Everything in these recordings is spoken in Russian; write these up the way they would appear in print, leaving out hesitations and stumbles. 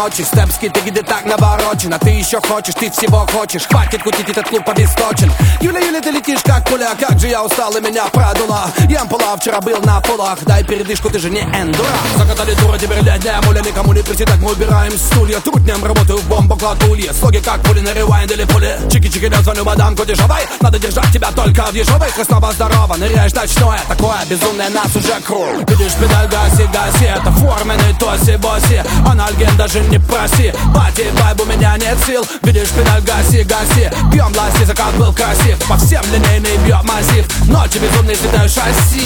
ночи. Степский, ты где так наворочен, а ты еще хочешь, ты всего хочешь. Хватит кутить, этот клуб обесточен. Юля, ты летишь как пуля, как же я устал и меня продула. Я ампула, вчера был на полах, дай передышку, ты же не эндура. Закатали дура, теперь летняя муля, никому не прийти, так мы убираем стулья. Труднем работаю в бомбокладулье, слоги как пули на ревайнд или пули. Чики-чики, я звоню мадамку дешевой, надо держать тебя только в ежовой. Снова здорово, ныряешь ночное, такое безумное нас уже круг. Видишь педаль, гаси, это форменный тоси-боси. Анальген даже не проси, пати вайб, у меня нет сил. Видишь педаль, гаси, пьем ласти, закат был красив. По всем линейный бьет массив, ночи безумные светают шасси.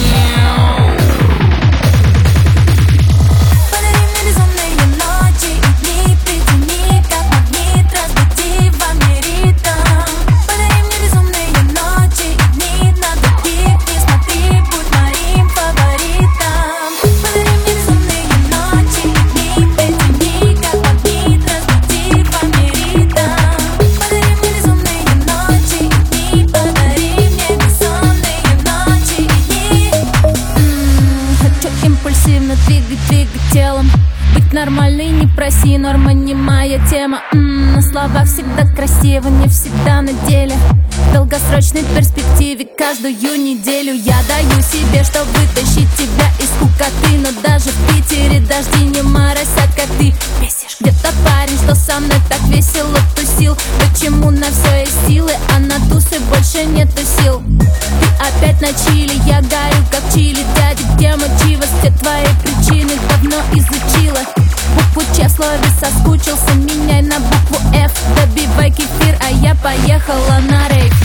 Двигать телом, быть нормальной, не проси, норма не моя тема. На словах всегда красиво, не всегда на деле. В долгосрочной перспективе каждую неделю я даю себе, чтобы вытащить тебя из скукоты. Но даже в Питере дожди не моросят, как ты бесишь. Где-то парень, что со мной так весело тусил. Почему на все есть силы, а на тусы больше нету сил? Ты опять на чили, я горю как чили. Дядя, где мотивы, все твои причины давно изучила. Букву Ч в слове соскучился, меняй на букву F. Добивай кефир, а я поехала на рейв.